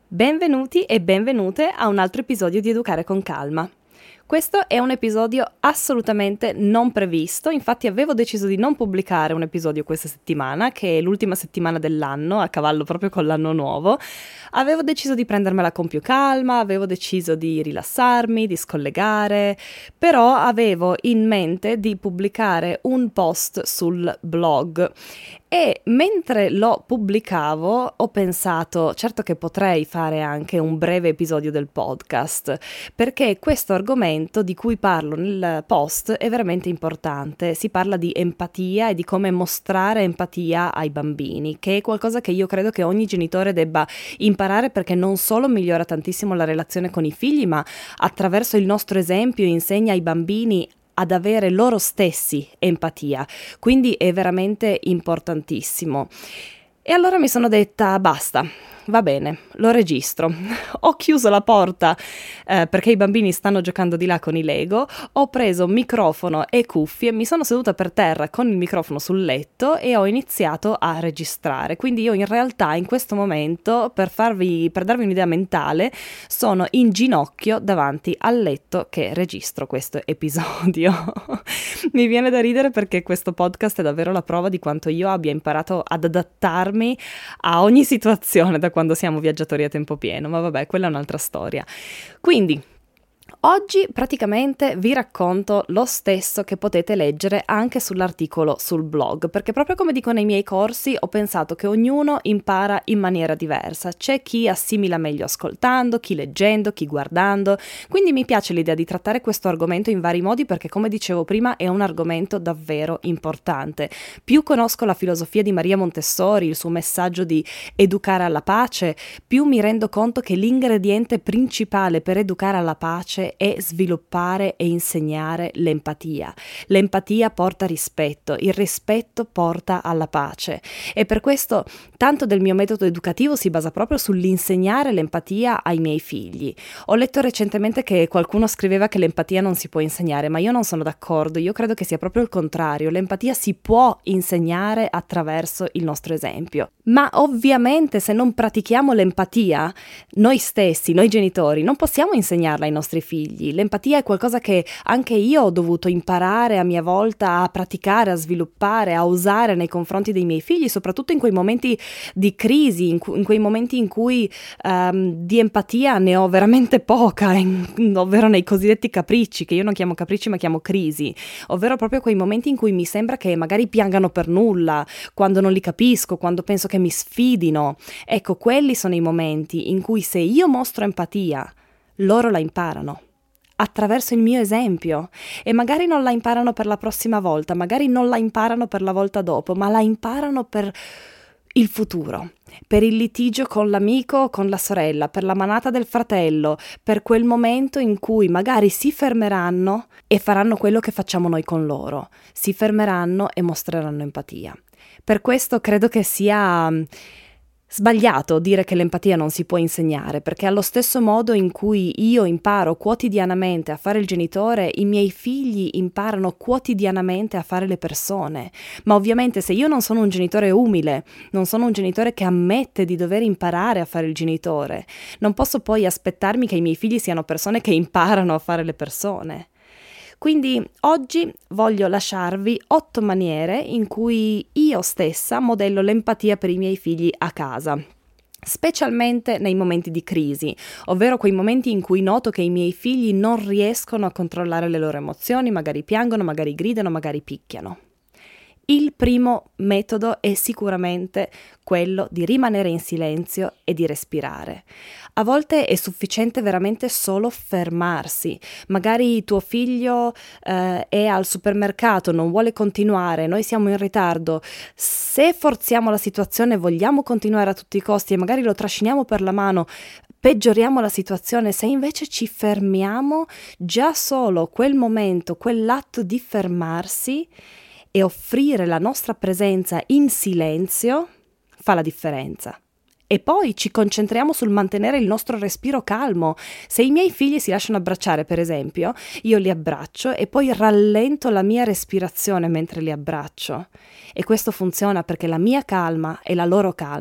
Benvenuti e benvenute a un altro episodio di Educare con Calma. Questo è un episodio assolutamente non previsto, infatti avevo deciso di non pubblicare un episodio questa settimana, che è l'ultima settimana dell'anno, a cavallo proprio con l'anno nuovo. Avevo deciso di prendermela con più calma, avevo deciso di rilassarmi, di scollegare, però avevo in mente di pubblicare un post sul blog. E mentre lo pubblicavo ho pensato, certo che potrei fare anche un breve episodio del podcast, perché questo argomento di cui parlo nel post è veramente importante. Si parla di empatia e di come mostrare empatia ai bambini, che è qualcosa che io credo che ogni genitore debba imparare, perché non solo migliora tantissimo la relazione con i figli, ma attraverso il nostro esempio insegna ai bambini ad avere loro stessi empatia, quindi è veramente importantissimo. E allora mi sono detta, basta, va bene, lo registro. Ho chiuso la porta perché i bambini stanno giocando di là con i Lego, ho preso microfono e cuffie, mi sono seduta per terra con il microfono sul letto e ho iniziato a registrare. Quindi io in realtà in questo momento, per darvi un'idea mentale, sono in ginocchio davanti al letto che registro questo episodio. Mi viene da ridere perché questo podcast è davvero la prova di quanto io abbia imparato ad adattarmi a ogni situazione da quando siamo viaggiatori a tempo pieno, ma vabbè, quella è un'altra storia. Quindi, oggi praticamente vi racconto lo stesso che potete leggere anche sull'articolo sul blog, perché proprio come dico nei miei corsi ho pensato che ognuno impara in maniera diversa. C'è chi assimila meglio ascoltando, chi leggendo, chi guardando, quindi mi piace l'idea di trattare questo argomento in vari modi perché, come dicevo prima, è un argomento davvero importante. Più conosco la filosofia di Maria Montessori, il suo messaggio di educare alla pace, più mi rendo conto che l'ingrediente principale per educare alla pace è sviluppare e insegnare l'empatia. L'empatia porta rispetto, il rispetto porta alla pace, e per questo tanto del mio metodo educativo si basa proprio sull'insegnare l'empatia ai miei figli. Ho letto recentemente che qualcuno scriveva che l'empatia non si può insegnare, ma io non sono d'accordo. Io credo che sia proprio il contrario. L'empatia si può insegnare attraverso il nostro esempio, ma ovviamente se non pratichiamo l'empatia noi stessi, noi genitori, non possiamo insegnarla ai nostri figli. L'empatia è qualcosa che anche io ho dovuto imparare a mia volta a praticare, a sviluppare, a usare nei confronti dei miei figli, soprattutto in quei momenti di crisi, in quei momenti in cui di empatia ne ho veramente poca, ovvero nei cosiddetti capricci, che io non chiamo capricci ma chiamo crisi, ovvero proprio quei momenti in cui mi sembra che magari piangano per nulla, quando non li capisco, quando penso che mi sfidino. Ecco, quelli sono i momenti in cui se io mostro empatia, loro la imparano attraverso il mio esempio, e magari non la imparano per la prossima volta, magari non la imparano per la volta dopo, ma la imparano per il futuro, per il litigio con l'amico o con la sorella, per la manata del fratello, per quel momento in cui magari si fermeranno e faranno quello che facciamo noi con loro, si fermeranno e mostreranno empatia. Per questo credo che sia sbagliato dire che l'empatia non si può insegnare, perché allo stesso modo in cui io imparo quotidianamente a fare il genitore, i miei figli imparano quotidianamente a fare le persone. Ma ovviamente se io non sono un genitore umile, non sono un genitore che ammette di dover imparare a fare il genitore, non posso poi aspettarmi che i miei figli siano persone che imparano a fare le persone. Quindi oggi voglio lasciarvi 8 maniere in cui io stessa modello l'empatia per i miei figli a casa, specialmente nei momenti di crisi, ovvero quei momenti in cui noto che i miei figli non riescono a controllare le loro emozioni, magari piangono, magari gridano, magari picchiano. Il primo metodo è sicuramente quello di rimanere in silenzio e di respirare. A volte è sufficiente veramente solo fermarsi. Magari tuo figlio è al supermercato, non vuole continuare, noi siamo in ritardo. Se forziamo la situazione, vogliamo continuare a tutti i costi e magari lo trasciniamo per la mano, peggioriamo la situazione. Se invece ci fermiamo, già solo quel momento, quell'atto di fermarsi e offrire la nostra presenza in silenzio fa la differenza. E poi ci concentriamo sul mantenere il nostro respiro calmo. Se i miei figli si lasciano abbracciare, per esempio, io li abbraccio e poi rallento la mia respirazione mentre li abbraccio. E questo funziona perché la mia calma è la loro calma.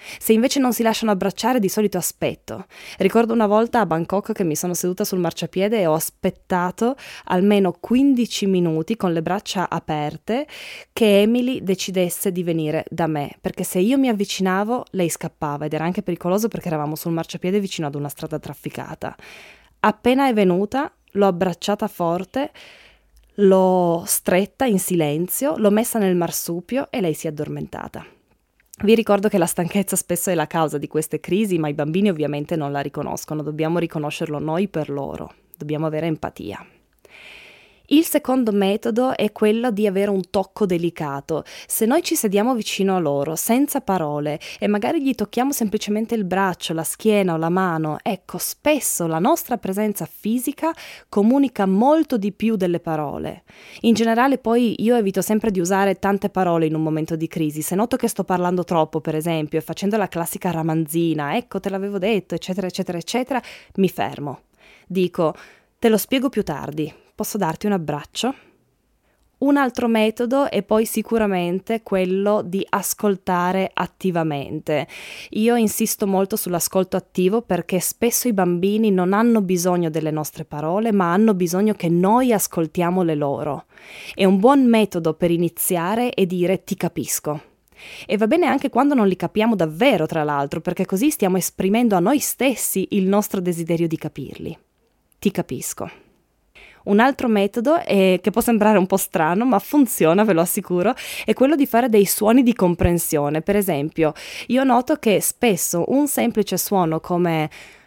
Se invece non si lasciano abbracciare, di solito aspetto. Ricordo una volta a Bangkok che mi sono seduta sul marciapiede e ho aspettato almeno 15 minuti con le braccia aperte che Emily decidesse di venire da me, perché se io mi avvicinavo lei scappava ed era anche pericoloso perché eravamo sul marciapiede vicino ad una strada trafficata. Appena è venuta, l'ho abbracciata forte, l'ho stretta in silenzio, l'ho messa nel marsupio e lei si è addormentata. Vi ricordo che la stanchezza spesso è la causa di queste crisi, ma i bambini ovviamente non la riconoscono, dobbiamo riconoscerlo noi per loro, dobbiamo avere empatia. Il secondo metodo è quello di avere un tocco delicato. Se noi ci sediamo vicino a loro, senza parole, e magari gli tocchiamo semplicemente il braccio, la schiena o la mano, ecco, spesso la nostra presenza fisica comunica molto di più delle parole. In generale poi io evito sempre di usare tante parole in un momento di crisi. Se noto che sto parlando troppo, per esempio, e facendo la classica ramanzina, ecco, te l'avevo detto, eccetera, eccetera, eccetera, mi fermo. Dico, te lo spiego più tardi. Posso darti un abbraccio? Un altro metodo è poi sicuramente quello di ascoltare attivamente. Io insisto molto sull'ascolto attivo perché spesso i bambini non hanno bisogno delle nostre parole, ma hanno bisogno che noi ascoltiamo le loro. E un buon metodo per iniziare è dire ti capisco. E va bene anche quando non li capiamo davvero, tra l'altro, perché così stiamo esprimendo a noi stessi il nostro desiderio di capirli. Ti capisco. Un altro metodo, che può sembrare un po' strano, ma funziona, ve lo assicuro, è quello di fare dei suoni di comprensione. Per esempio, io noto che spesso un semplice suono come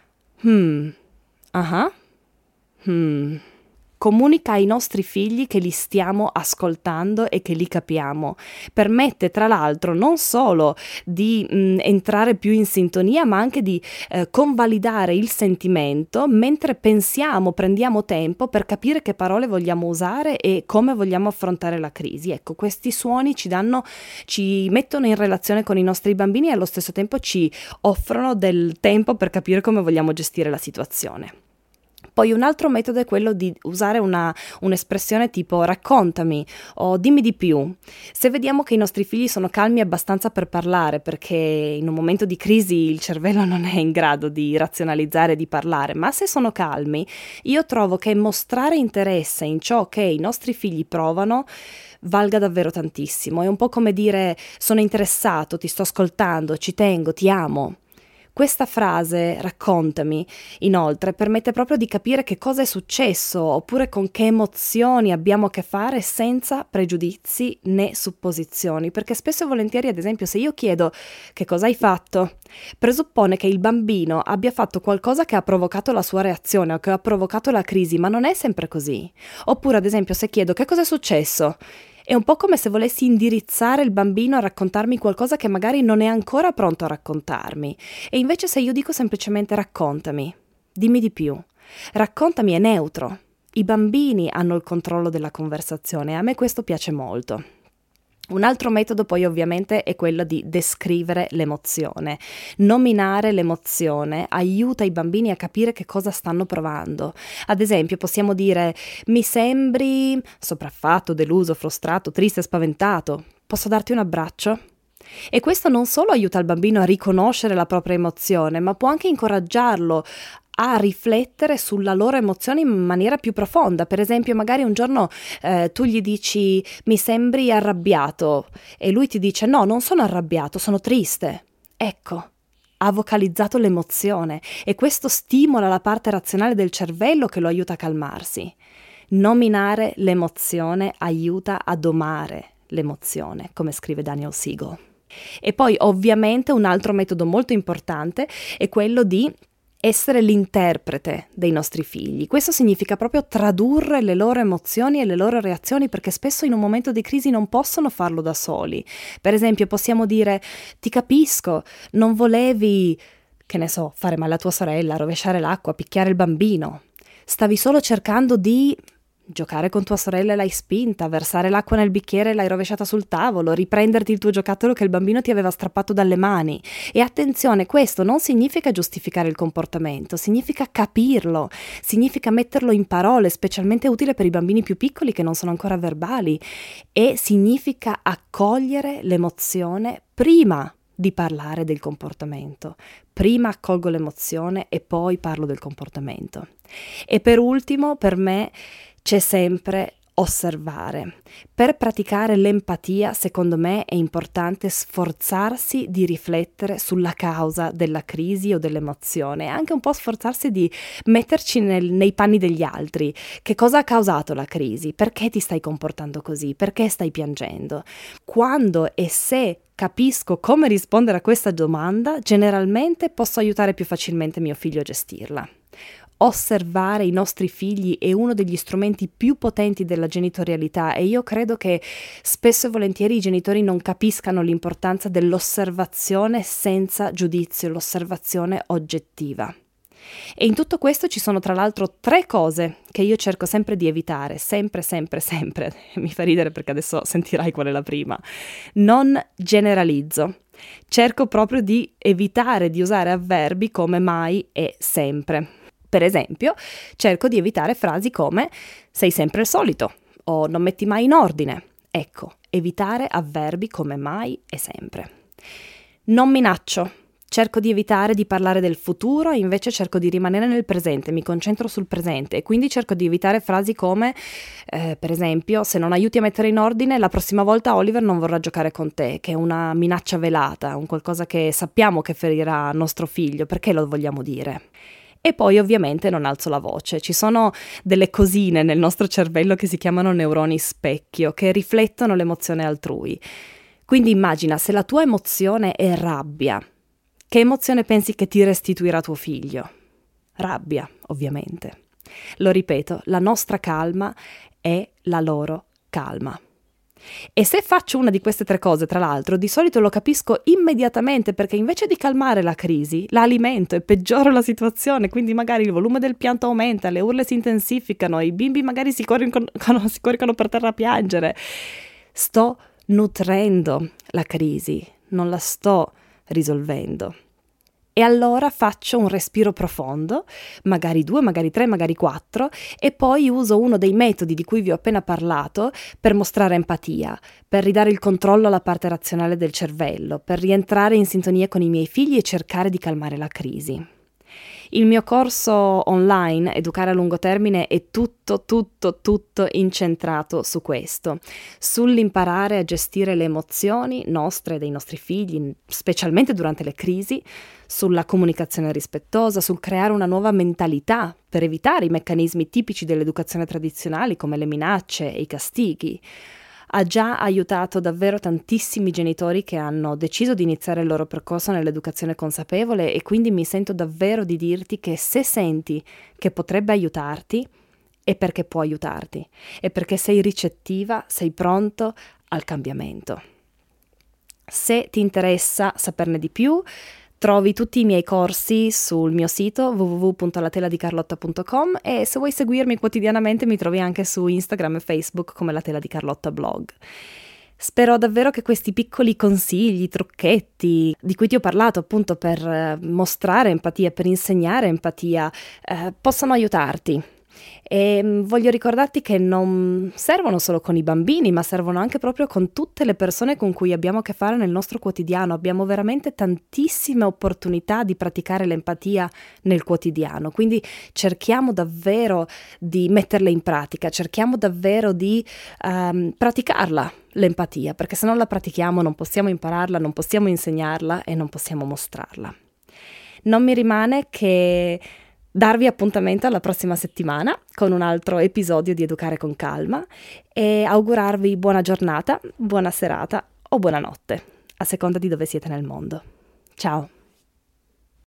comunica ai nostri figli che li stiamo ascoltando e che li capiamo. Permette tra l'altro non solo di entrare più in sintonia, ma anche di convalidare il sentimento mentre pensiamo, prendiamo tempo per capire che parole vogliamo usare e come vogliamo affrontare la crisi. Ecco, questi suoni ci mettono in relazione con i nostri bambini e allo stesso tempo ci offrono del tempo per capire come vogliamo gestire la situazione. Poi un altro metodo è quello di usare un'espressione tipo raccontami o dimmi di più. Se vediamo che i nostri figli sono calmi abbastanza per parlare, perché in un momento di crisi il cervello non è in grado di razionalizzare e di parlare, ma se sono calmi, io trovo che mostrare interesse in ciò che i nostri figli provano valga davvero tantissimo. È un po' come dire sono interessato, ti sto ascoltando, ci tengo, ti amo. Questa frase, raccontami, inoltre, permette proprio di capire che cosa è successo oppure con che emozioni abbiamo a che fare senza pregiudizi né supposizioni, perché spesso e volentieri, ad esempio, se io chiedo che cosa hai fatto, presuppone che il bambino abbia fatto qualcosa che ha provocato la sua reazione o che ha provocato la crisi, ma non è sempre così. Oppure, ad esempio, se chiedo che cosa è successo, è un po' come se volessi indirizzare il bambino a raccontarmi qualcosa che magari non è ancora pronto a raccontarmi. E invece se io dico semplicemente raccontami, dimmi di più. Raccontami è neutro. I bambini hanno il controllo della conversazione e a me questo piace molto. Un altro metodo poi ovviamente è quello di descrivere l'emozione. Nominare l'emozione aiuta i bambini a capire che cosa stanno provando. Ad esempio possiamo dire mi sembri sopraffatto, deluso, frustrato, triste, spaventato. Posso darti un abbraccio? E questo non solo aiuta il bambino a riconoscere la propria emozione, ma può anche incoraggiarlo a riflettere sulla loro emozione in maniera più profonda. Per esempio, magari un giorno tu gli dici mi sembri arrabbiato e lui ti dice no, non sono arrabbiato, sono triste. Ecco, ha vocalizzato l'emozione e questo stimola la parte razionale del cervello che lo aiuta a calmarsi. Nominare l'emozione aiuta a domare l'emozione, come scrive Daniel Siegel. E poi ovviamente un altro metodo molto importante è quello di essere l'interprete dei nostri figli. Questo significa proprio tradurre le loro emozioni e le loro reazioni, perché spesso in un momento di crisi non possono farlo da soli. Per esempio possiamo dire ti capisco, non volevi, che ne so, fare male a tua sorella, rovesciare l'acqua, picchiare il bambino. Stavi solo cercando di giocare con tua sorella e l'hai spinta, versare l'acqua nel bicchiere e l'hai rovesciata sul tavolo, riprenderti il tuo giocattolo che il bambino ti aveva strappato dalle mani. E attenzione, questo non significa giustificare il comportamento, significa capirlo, significa metterlo in parole, specialmente utile per i bambini più piccoli che non sono ancora verbali, e significa accogliere l'emozione prima di parlare del comportamento. Prima accolgo l'emozione e poi parlo del comportamento. E per ultimo, per me, c'è sempre osservare. Per praticare l'empatia, secondo me, è importante sforzarsi di riflettere sulla causa della crisi o dell'emozione, e anche un po' sforzarsi di metterci nei panni degli altri. Che cosa ha causato la crisi? Perché ti stai comportando così? Perché stai piangendo? Quando e se capisco come rispondere a questa domanda, generalmente posso aiutare più facilmente mio figlio a gestirla. Osservare i nostri figli è uno degli strumenti più potenti della genitorialità, e io credo che spesso e volentieri i genitori non capiscano l'importanza dell'osservazione senza giudizio, l'osservazione oggettiva. E in tutto questo ci sono tra l'altro 3 cose che io cerco sempre di evitare, sempre. Mi fa ridere perché adesso sentirai qual è la prima. Non generalizzo. Cerco proprio di evitare di usare avverbi come mai e sempre. Per esempio, cerco di evitare frasi come sei sempre il solito o non metti mai in ordine. Ecco, evitare avverbi come mai e sempre. Non minaccio. Cerco di evitare di parlare del futuro, invece cerco di rimanere nel presente, mi concentro sul presente, e quindi cerco di evitare frasi come, per esempio, se non aiuti a mettere in ordine, la prossima volta Oliver non vorrà giocare con te, che è una minaccia velata, un qualcosa che sappiamo che ferirà nostro figlio, perché lo vogliamo dire? E poi ovviamente non alzo la voce. Ci sono delle cosine nel nostro cervello che si chiamano neuroni specchio, che riflettono l'emozione altrui. Quindi immagina, se la tua emozione è rabbia, che emozione pensi che ti restituirà tuo figlio? Rabbia, ovviamente. Lo ripeto, la nostra calma è la loro calma. E se faccio una di queste 3 cose, tra l'altro, di solito lo capisco immediatamente, perché invece di calmare la crisi, la alimento e peggioro la situazione, quindi magari il volume del pianto aumenta, le urla si intensificano, i bimbi magari si coricano per terra a piangere. Sto nutrendo la crisi, non la sto risolvendo. E allora faccio un respiro profondo, magari 2, magari 3, magari 4, e poi uso uno dei metodi di cui vi ho appena parlato per mostrare empatia, per ridare il controllo alla parte razionale del cervello, per rientrare in sintonia con i miei figli e cercare di calmare la crisi. Il mio corso online, Educare a lungo termine, è tutto incentrato su questo, sull'imparare a gestire le emozioni nostre e dei nostri figli, specialmente durante le crisi, sulla comunicazione rispettosa, sul creare una nuova mentalità per evitare i meccanismi tipici dell'educazione tradizionale come le minacce e i castighi. Ha già aiutato davvero tantissimi genitori che hanno deciso di iniziare il loro percorso nell'educazione consapevole, e quindi mi sento davvero di dirti che se senti che potrebbe aiutarti è perché può aiutarti, è perché sei ricettiva, sei pronto al cambiamento. Se ti interessa saperne di più, trovi tutti i miei corsi sul mio sito www.lateladicarlotta.com, e se vuoi seguirmi quotidianamente mi trovi anche su Instagram e Facebook come La Tela di Carlotta Blog. Spero davvero che questi piccoli consigli, trucchetti di cui ti ho parlato appunto per mostrare empatia, per insegnare empatia, possano aiutarti. E voglio ricordarti che non servono solo con i bambini, ma servono anche proprio con tutte le persone con cui abbiamo a che fare nel nostro quotidiano. Abbiamo veramente tantissime opportunità di praticare l'empatia nel quotidiano, quindi cerchiamo davvero di metterle in pratica, cerchiamo davvero di praticarla, l'empatia, perché se non la pratichiamo non possiamo impararla, non possiamo insegnarla e non possiamo mostrarla. Non mi rimane che darvi appuntamento alla prossima settimana con un altro episodio di Educare con Calma e augurarvi buona giornata, buona serata o buonanotte, a seconda di dove siete nel mondo. Ciao!